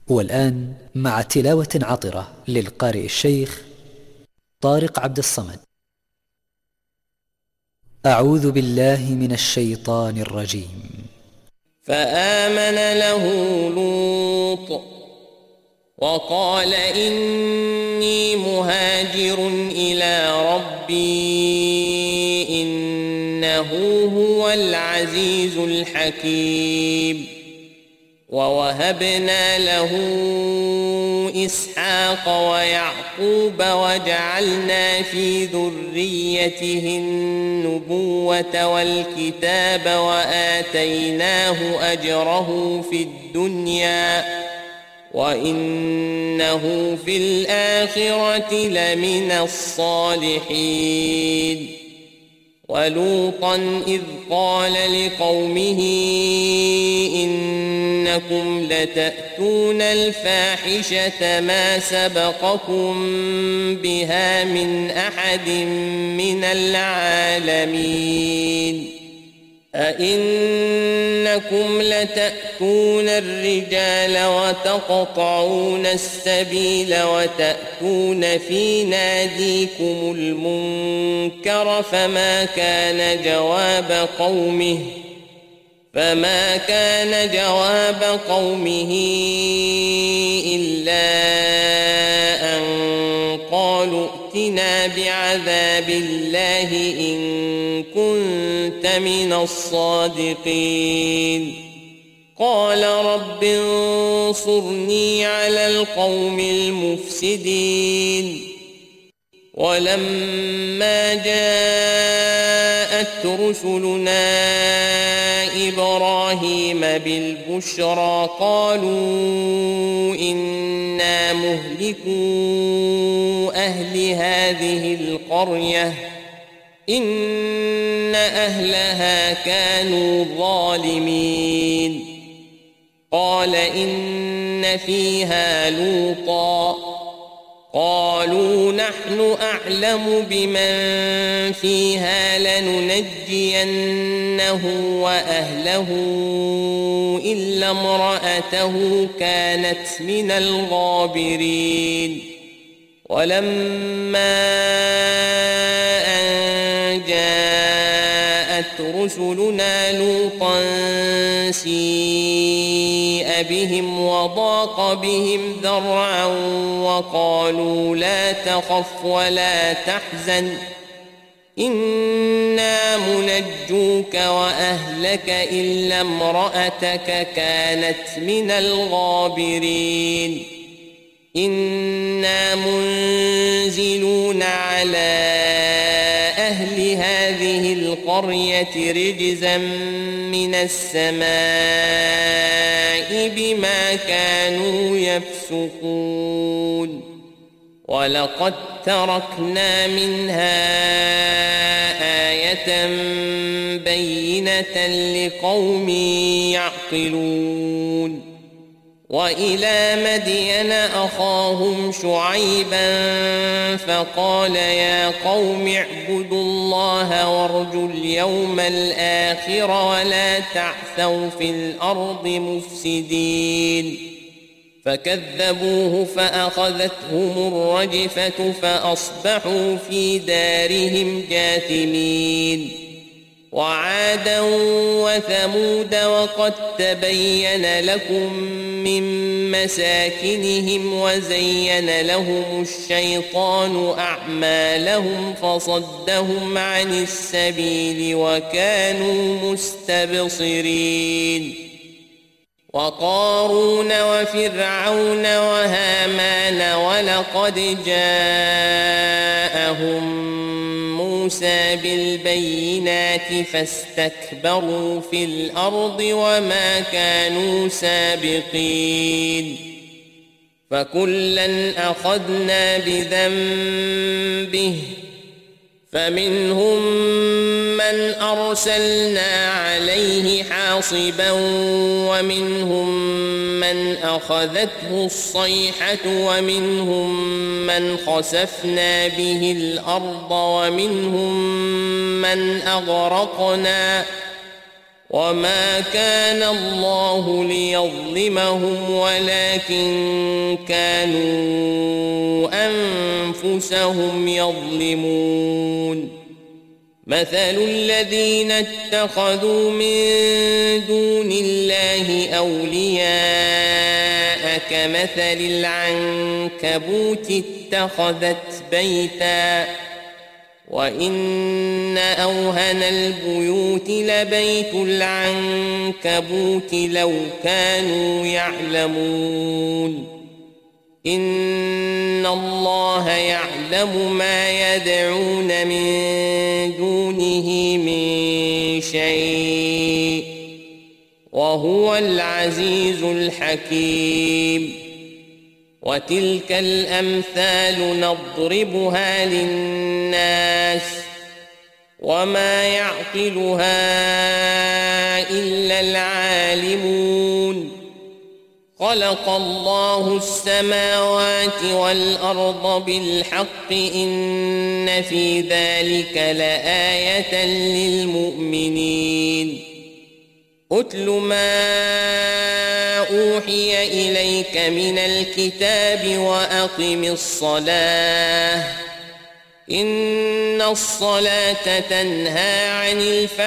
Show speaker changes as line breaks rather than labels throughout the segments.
والآن مع تلاوة عطرة للقارئ الشيخ طارق عبد الصمد. أعوذ بالله من الشيطان الرجيم.
فآمن له لوط وقال إني مهاجر إلى ربي إنه هو العزيز الحكيم. ووهبنا له إسحاق ويعقوب وجعلنا في ذريته النبوة والكتاب وآتيناه أجره في الدنيا وإنه في الآخرة لمن الصالحين. ولوطا إذ قال لقومه إنكم لتأتون الفاحشة ما سبقكم بها من أحد من العالمين. أئنكم لتأتون الرجال وتقطعون السبيل وتأتون في ناديكم المنكر فما كان جواب قومه إلا أن قالوا ائتنا بعذاب الله إن كنت من الصادقين. قال رب انصرني على القوم المفسدين. ولما جاءت رسلنا إبراهيم بالبشرى قالوا إنا مهلكو أهل هذه القرية إن أهلها كانوا ظالمين. قال إن فيها لوطا قالوا نحن أعلم بمن فيها لننجينه وأهله إلا امرأته كانت من الغابرين. ولما أن جاءت رسلنا لوطا سيء بهم وضاق بهم ذرعا وقالوا لا تخف ولا تحزن إنا منجوك وأهلك إلا امرأتك كانت من الغابرين. إنا منزلون على أهل هذه القرية رجزا من السماء بما كانوا يفسقون. ولقد تركنا منها آية بينة لقوم يعقلون. وإلى مدين أخاهم شعيبا فقال يا قوم اعبدوا الله وارجوا اليوم الآخر ولا تعثوا في الأرض مفسدين. فكذبوه فأخذتهم الرجفة فأصبحوا في دارهم جاثمين. وعادا وثمود وقد تبين لكم من مساكنهم وزين لهم الشيطان أعمالهم فصدهم عن السبيل وكانوا مستبصرين. وقارون وفرعون وهامان ولقد جاءهم موسى بالبينات فاستكبروا في الأرض وما كانوا سابقين. فكلا أخذنا بذنبه فمنهم من أرسلنا عليه حاصبا ومنهم من أخذته الصيحة ومنهم من خسفنا به الأرض ومنهم من أغرقنا وما كان الله ليظلمهم ولكن كانوا أنفسهم يظلمون مثل الذين اتخذوا من دون الله أولياء كمثل العنكبوت اتخذت بيتا وإن أوهن البيوت لبيت العنكبوت لو كانوا يعلمون إن الله يعلم ما يدعون من دونه من شيء وهو العزيز الحكيم وتلك الأمثال نضربها للناس وما يعقلها إلا العالمون خلق الله السماوات والأرض بالحق إن في ذلك لآية للمؤمنين أتل ما أوحي إليك من الكتاب وأقم الصلاة إن الصلاة تنهى عن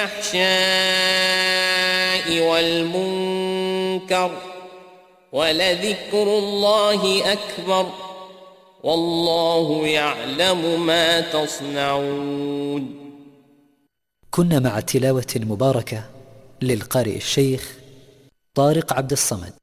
الفحشاء والمنكر ولذكر الله أكبر والله يعلم ما تصنعون.
كنا مع تلاوة مباركة للقارئ الشيخ طارق عبد الصمد.